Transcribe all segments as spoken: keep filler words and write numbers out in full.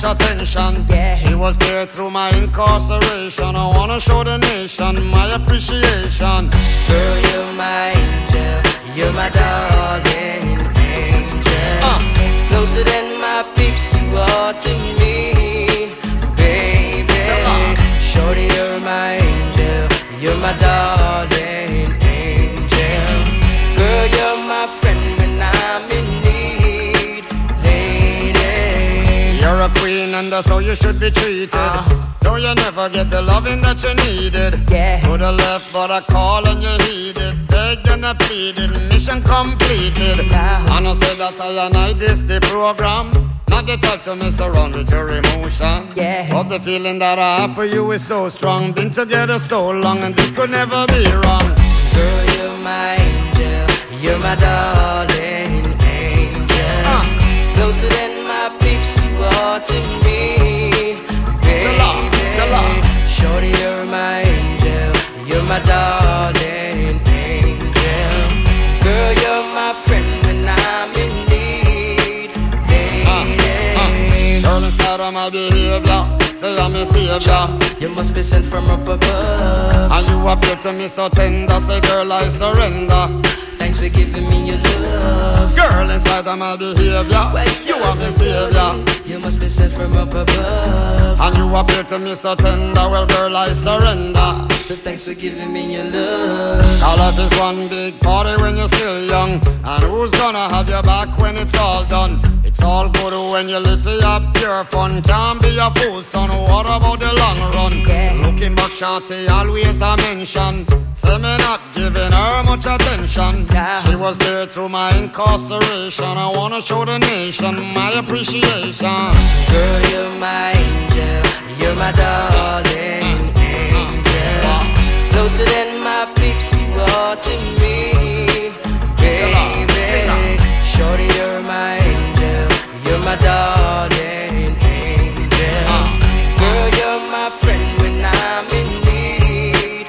much attention. Yeah. She was there through my incarceration. I wanna show the nation my appreciation. Girl, you're my angel, you're my darling angel. uh. Closer than my peeps, you are to me, baby. uh. Shorty, you're my angel, you're my darling angel. Girl, you're my friend when I'm in need, lady. You're a queen and that's how you should be treated. uh. Though you never get the loving that you needed. Yeah. Could have left but I call and you heeded. Begged and I pleaded, mission completed. Now. And I said that I and I this the program. Not the type to mess around with your emotion. Yeah. But the feeling that I have for you is so strong. Been together so long and this could never be wrong. Girl, you're my angel, you're my darling angel. uh. Closer than my peeps, you are to me, baby. Shorty, you're my angel, you're my darling angel. Girl, you're my friend when I'm in need, lady. uh, uh. Girl, instead of my behavior, say I'm a savior. You must be sent from up above. And you appear to me so tender, say girl I surrender. Thanks for giving me your love. Girl, in spite of my behavior, you are my savior. You must be sent from up above. And you appear to me so tender, well girl I surrender. So thanks for giving me your love. All life is one big party when you're still young. And who's gonna have your back when it's all done? It's all good when you live for your pure fun. Can't be a fool, son, what about the long run? Yeah. Looking back, shawty, always a mention. Say me not giving her much attention. Yeah. She was there through my incarceration. I wanna show the nation my appreciation. Girl, you're my angel, you're my darling angel. Closer than my peeps, you are to me, baby. Shorty, you're my angel, you're my darling angel. Girl, you're my friend when I'm in need,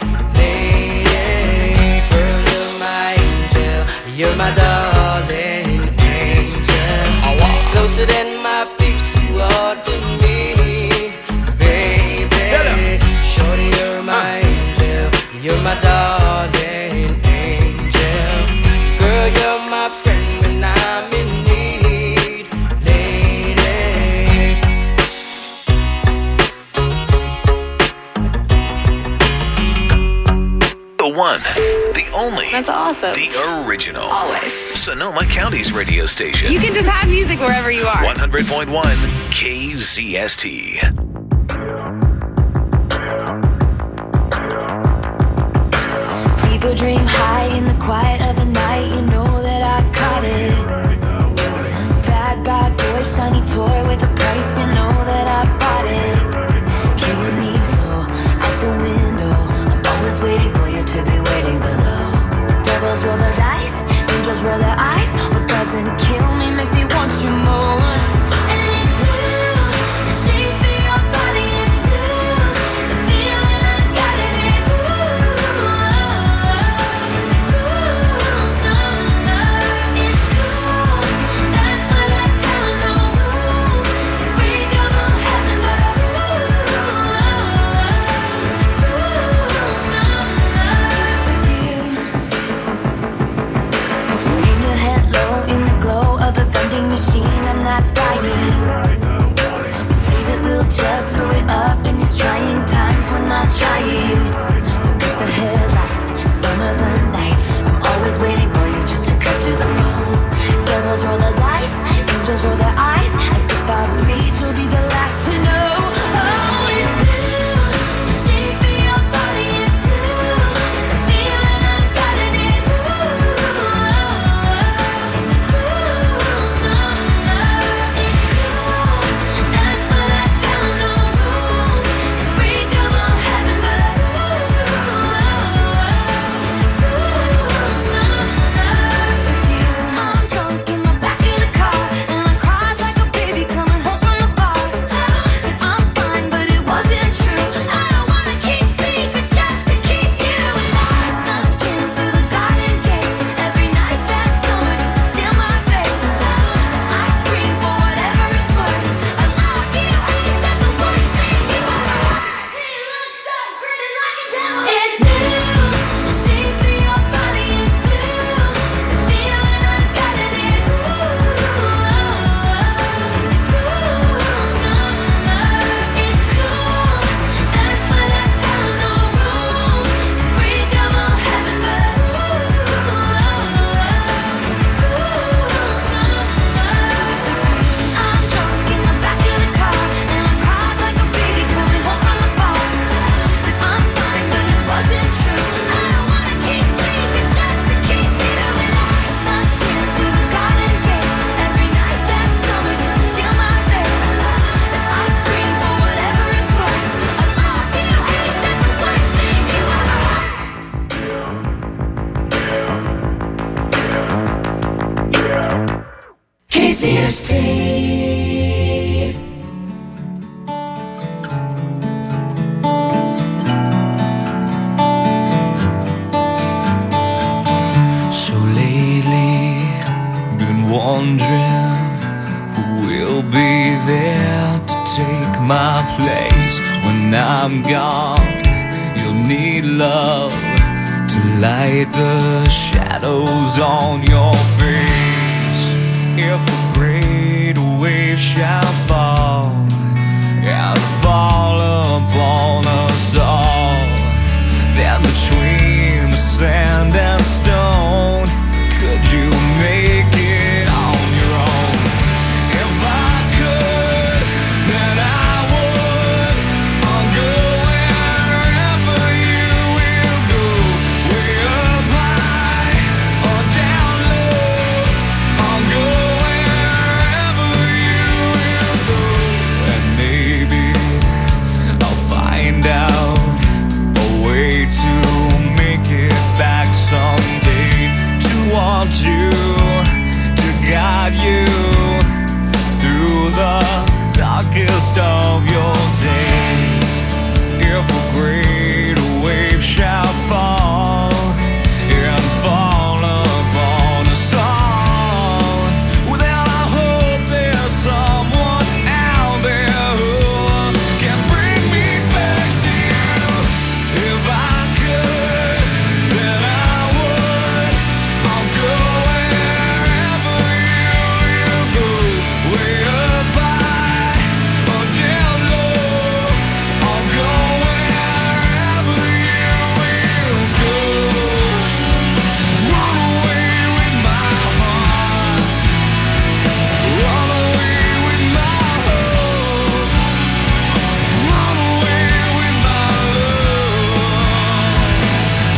lady. Girl, you're my angel, you're my darling angel. Closer than my peeps, you are to me, baby. Shorty, you're my angel, you're my darling angel. Girl, you're my friend when I'm in need, lady. The one, the only. That's awesome. The original. Always. Sonoma County's radio station. You can just have music wherever you are. one hundred point one K Z S T. Fever dream high in the quiet of the night. You know that I caught it. Bad, bad boy, shiny toy with a price. You know that I bought it. Killing me slow, out the window. I'm always waiting for you to be waiting below. Devils roll the dice, angels roll their eyes. What doesn't kill me makes me want you more. And it's blue, the shape of your body is blue. The feeling I got it is blue. It's cruel summer, it's cool. That's what I tell 'em, no rules. The break of a heaven, but it's cruel summer with you. Hang your head low in the glow of the vending machine. I'm not dying. We say that we'll just screw it up in these trying times. We're not trying. So cut the headlights. Summer's a knife. I'm always waiting for you just to cut to the bone. Devils roll the dice, angels roll their eyes. And if I bleed, you'll be the last to know. Oh, it's blue. The shape of your body is blue. The feeling I got it is blue. It's cruel summer. It's cool. That's what I tell 'em, no rules. The break of a heaven, but it's cruel summer with you. I'm drunk in the back of the car and I cry my place when I'm gone. You'll need love to light the shadows on your face. If a great wave shall fall and fall upon us all, then between the sand and stone, could you make it on your own? If I could, then I would. I'll go wherever you will go, way up high or down low. I'll go wherever you will go, and maybe I'll find out a way to make it back someday, to want you, to guide you through the darkest of your days. If a great wave shall fall and fall upon us all, well, then I hope there's someone out there who can bring me back to you. If I could, then I would. I'll go wherever you will go, way up high or down low. I'll go wherever you will go. Run away with my heart, run away with my hope, run away with my love.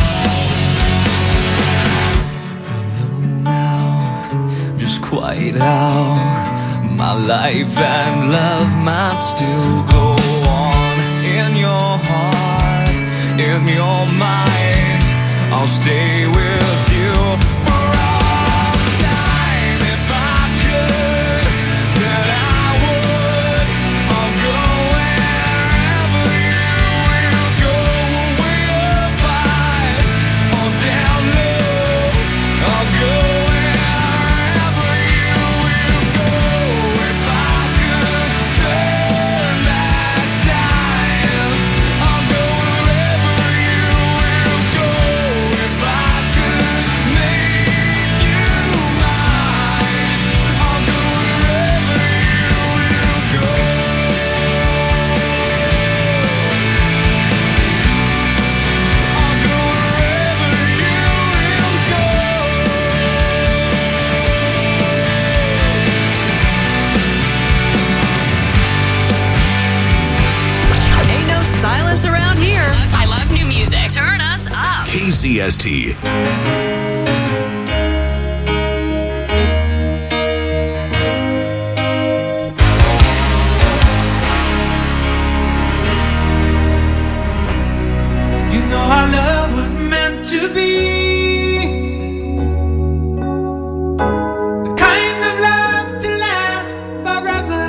I know now just quite how my life and love might still go on. In your heart, in your mind, I'll stay with you for all time. If I could, then I would. I'll go wherever you will go, way up high or down low. I'll go wherever you will go. If I could turn back time, I'll go wherever you will go. If I could make you mine, I'll go wherever you will go. I'll go wherever you will go. Ain't no silence around here. I love new music. Turn us up. K Z S T. You know our love was meant to be the kind of love to last forever,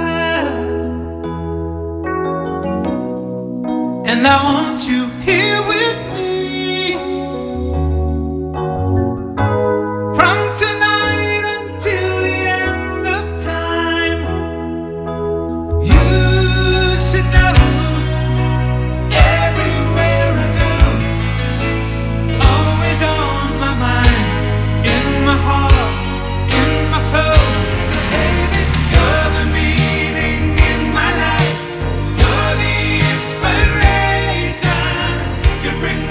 and I want you here with me from tonight until the end of time. You should know everywhere I go, always on my mind, in my heart, in my soul. Baby, you're the meaning in my life. You're the inspiration. You bring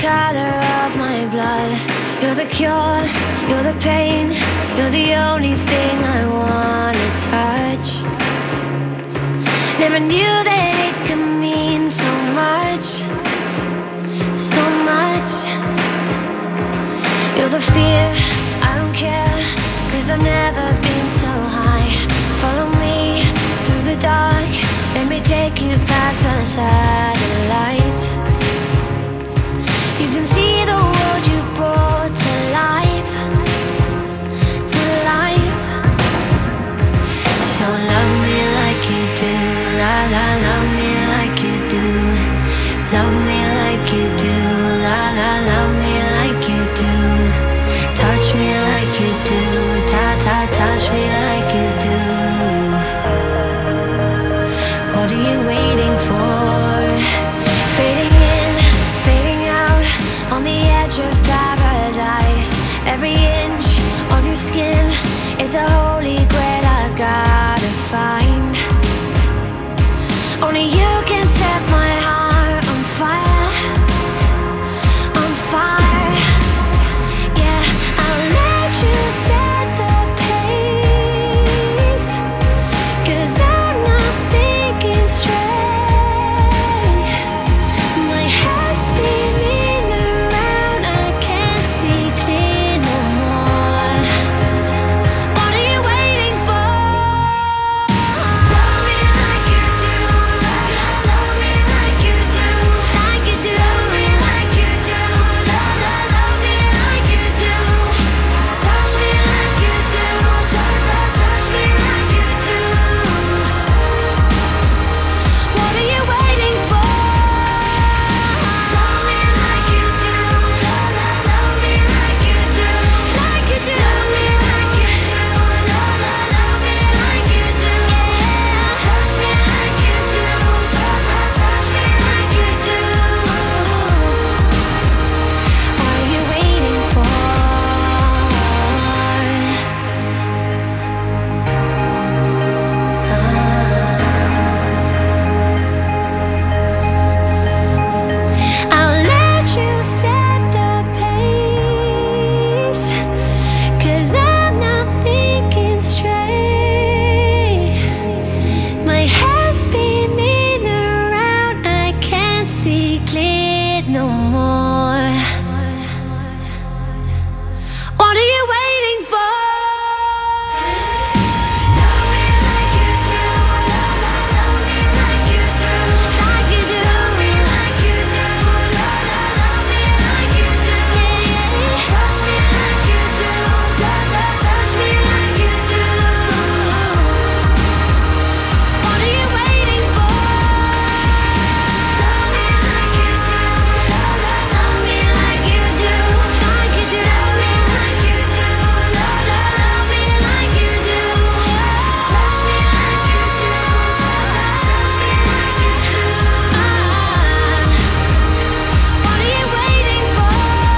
color of my blood. You're the cure, you're the pain. You're the only thing I wanna touch. Never knew that it could mean so much, so much. You're the fear, I don't care, cause I've never been so high. Follow me through the dark, let me take you past the satellites. You can see the world you brought to life, to life. So love me like you do, la la, love me like you do. Love me like you do, la la, love me like you do. Touch me like you do, ta ta, touch me like you do. What are you waiting for? Fading in, fading out, on the edge of paradise. Every inch of your skin is a holy grail I've gotta find. Only you can set my heart on fire, on fire. Yeah, I'll let you set the pace, cause I'm not thinking straight. My head's spinning around, I can't see clear no more. What are you waiting for? Love me like you do, love me like you do, like you do. Love me like you do, love, love, love me like you do. Touch me like you do, touch, touch, touch me like you do. What are you waiting for? Love me like you do, love, love, love me like you do, like you do. Love me like you do, love, love, love me like you do. Touch me like you do, touch, touch, touch me like you do. What are you waiting for? I'll let you set the pace, cause I'm not thinking straight. My head's spinning around, I can't see clear no more. What are you waiting for? Love me like you do, love, love, love me like you do, like you do. Love me like you do, love, love, love me like you do. Touch me like you do, touch, touch, touch me like you do. What are you waiting for? Love me like you do, love, love, love me like you do, like you do. Love me like you do, love, love, love me like you do. Touch me like you do, touch, touch, touch me like you do. What are you waiting for?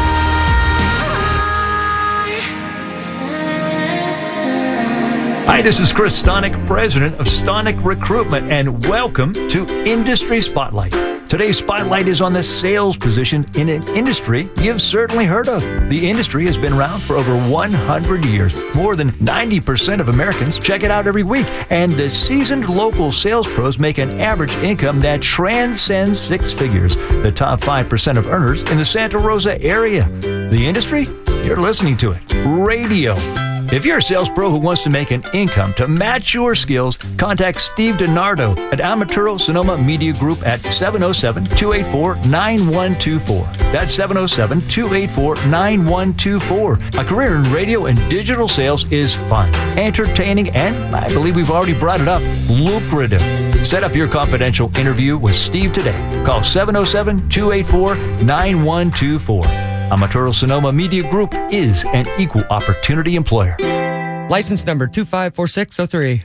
Hi, this is Chris Stonick, president of Stonick Recruitment, and welcome to Industry Spotlight. Today's spotlight is on the sales position in an industry you've certainly heard of. The industry has been around for over one hundred years. More than ninety percent of Americans check it out every week, and the seasoned local sales pros make an average income that transcends six figures. The top five percent of earners in the Santa Rosa area. The industry? You're listening to it. Radio. If you're a sales pro who wants to make an income to match your skills, contact Steve DiNardo at Amaturo Sonoma Media Group at seven oh seven, two eight four, nine one two four. That's seven oh seven, two eight four, nine one two four. A career in radio and digital sales is fun, entertaining, and I believe we've already brought it up, lucrative. Set up your confidential interview with Steve today. Call seven oh seven, two eight four, nine one two four. Amaturo Sonoma Media Group is an equal opportunity employer. License number two five four six oh three.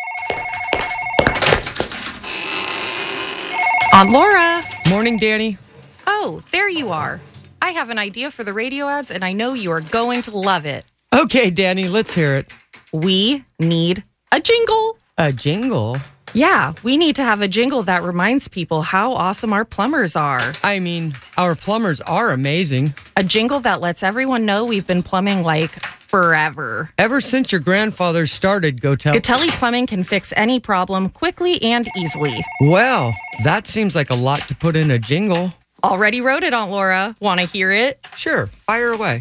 Aunt Laura. Morning, Danny. Oh, there you are. I have an idea for the radio ads, and I know you are going to love it. Okay, Danny, let's hear it. We need a jingle. A jingle? Yeah, we need to have a jingle that reminds people how awesome our plumbers are. I mean, our plumbers are amazing. A jingle that lets everyone know we've been plumbing like forever. Ever since your grandfather started, Gotel. Gatelli Plumbing can fix any problem quickly and easily. Well, that seems like a lot to put in a jingle. Already wrote it, Aunt Laura. Want to hear it? Sure, fire away.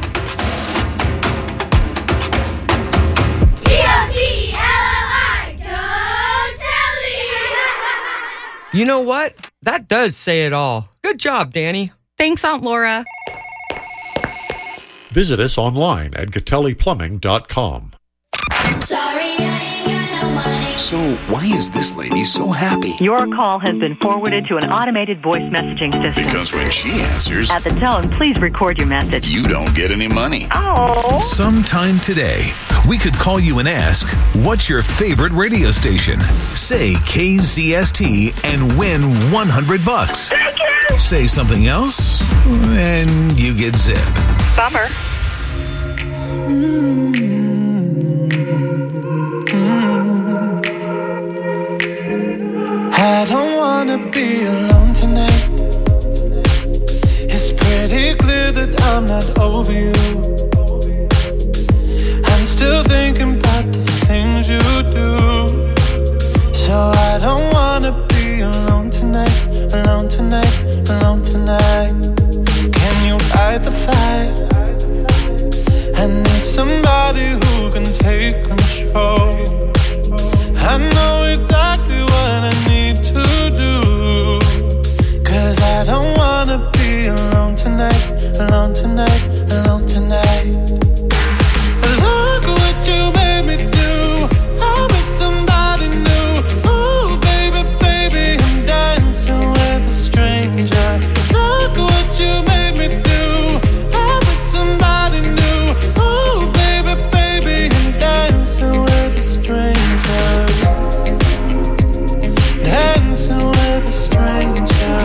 You know what? That does say it all. Good job, Danny. Thanks, Aunt Laura. Visit us online at gatelli plumbing dot com. Sorry, I ain't got no money. So why is this lady so happy? Your call has been forwarded to an automated voice messaging system. Because when she answers, at the tone, please record your message. You don't get any money. Oh. Sometime today, we could call you and ask, what's your favorite radio station? Say K Z S T and win one hundred bucks. Thank you. Say something else, and you get zipped. Bummer. I don't wanna be alone tonight. It's pretty clear that I'm not over you. I'm still thinking about the things you do. So I don't wanna be alone tonight, alone tonight, alone tonight. Can you fight the fire? I need somebody who can take control. I know exactly what I need to do. Cause I don't wanna be alone tonight, alone tonight, alone tonight. Look what you made me do. I'm with somebody new. Ooh, baby, baby, I'm dancing with a stranger. Look what you made me do. I'm with somebody new. Ooh, baby, baby, I'm dancing with a stranger. Dancing with a stranger.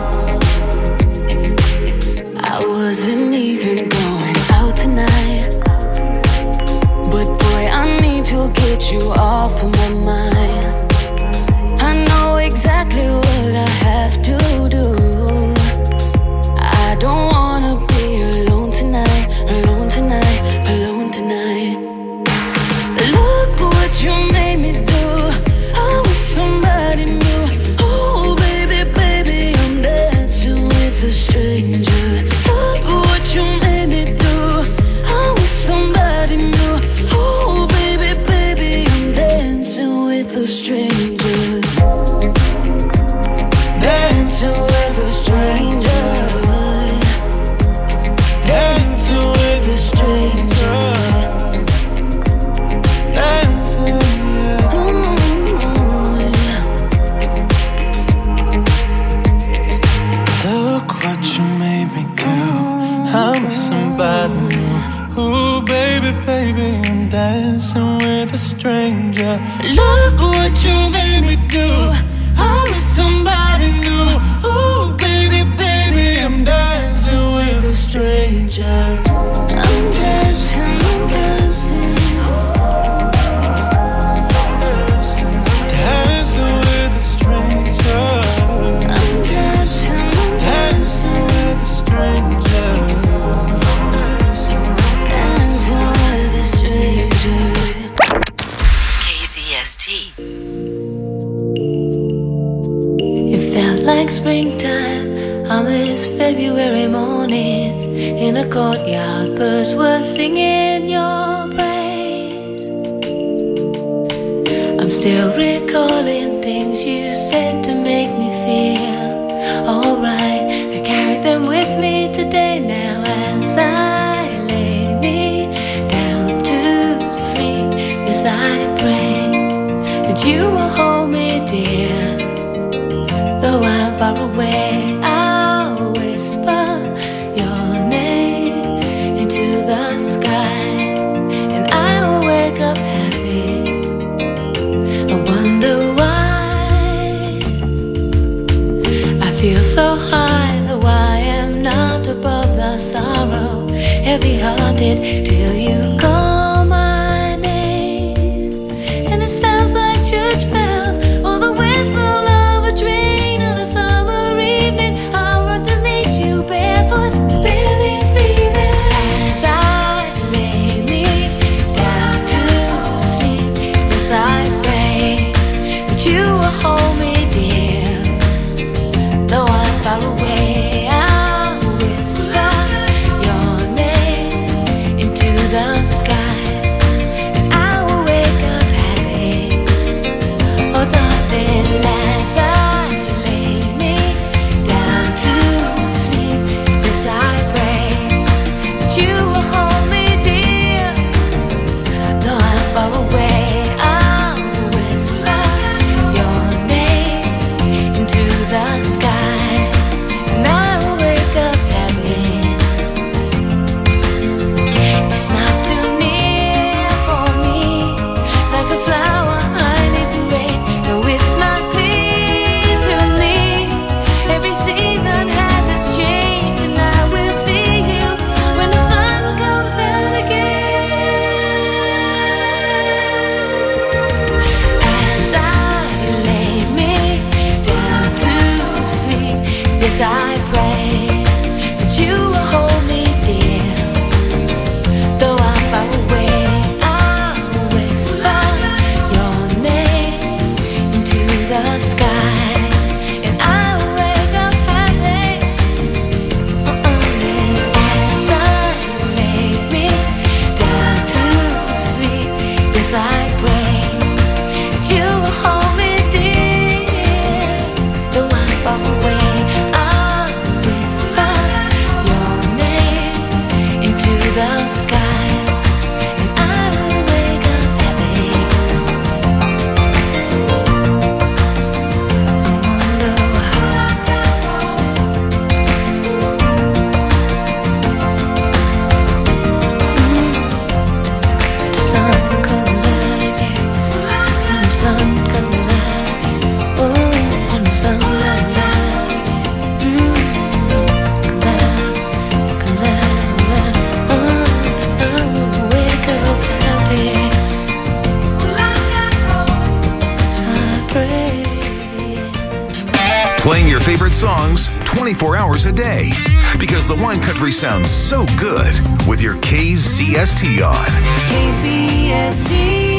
I wasn't even going out tonight, but boy, I need to get you off of my mind. I know exactly what I have to do. I don't wanna be alone tonight, alone tonight, alone tonight. Look what you made me do. I'm with somebody new. Oh, baby, baby, I'm dancing with a stranger. Look what you made me do. I'm with somebody new. Oh, baby, baby, I'm dancing with a stranger. Dancing with a stranger. Dancing with a stranger. Dancing, yeah. Look what you made me do. I'm with somebody new. Ooh, baby, baby, I'm dancing with a stranger. Look what you made me do. I'm with somebody new. Ooh, baby, baby, I'm dancing with a stranger. I'm dancing, I'm dancing. Dancing with a stranger. I'm dancing, I'm Dancing with a stranger. dancing with a stranger. K Z S T. It felt like springtime on this February morning. In a courtyard, birds were singing your praise. I'm still recalling things you said to make me feel alright. I carry them with me today now as I lay me down to sleep. Yes, I pray that you will hold me dear. Though I'm far away, I'll whisper your name into the sky, and I will wake up happy. I wonder why I feel so high, though I am not above the sorrow. Heavy-hearted till you call my name, and it sounds like church bells Playing your favorite songs twenty-four hours a day. Because the wine country sounds so good with your K Z S T on. K Z S T.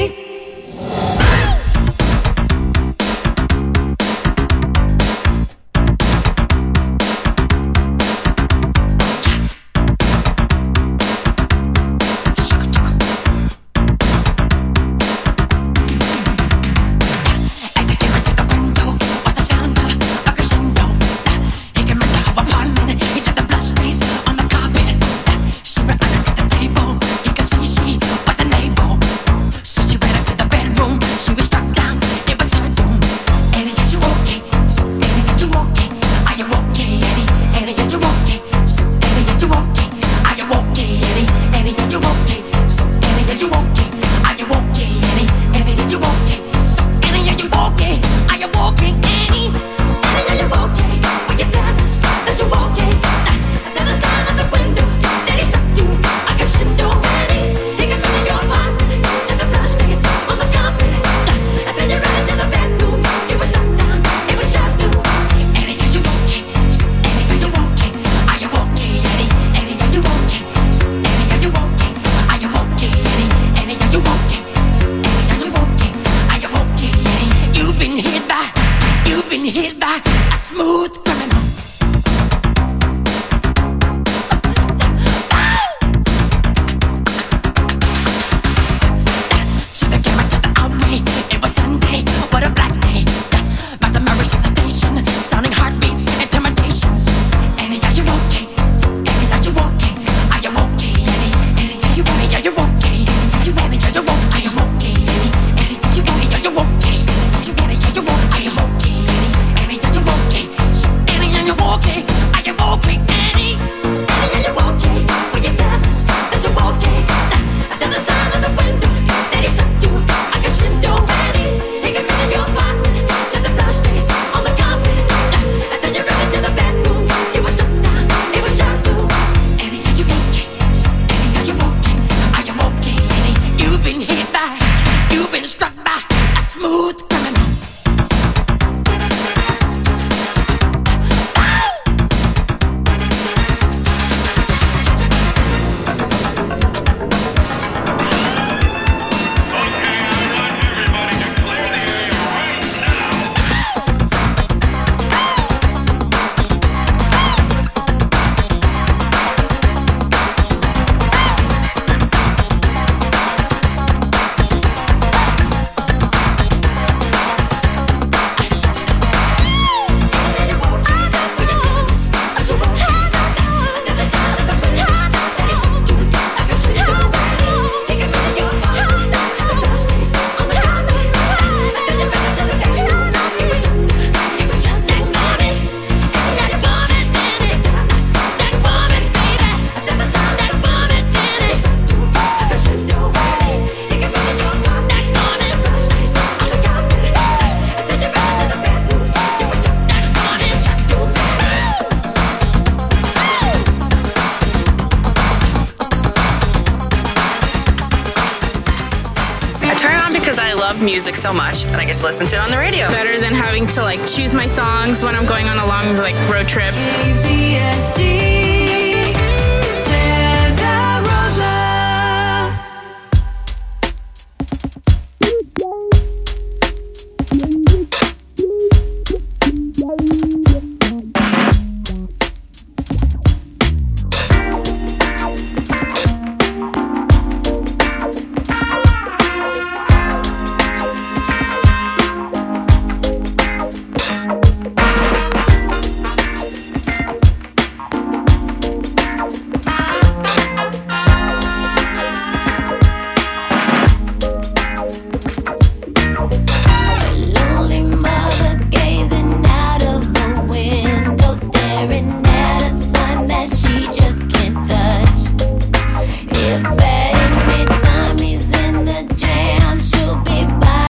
Music so much, and I get to listen to it on the radio. Better than having to like choose my songs when I'm going on a long like road trip. K Z S T.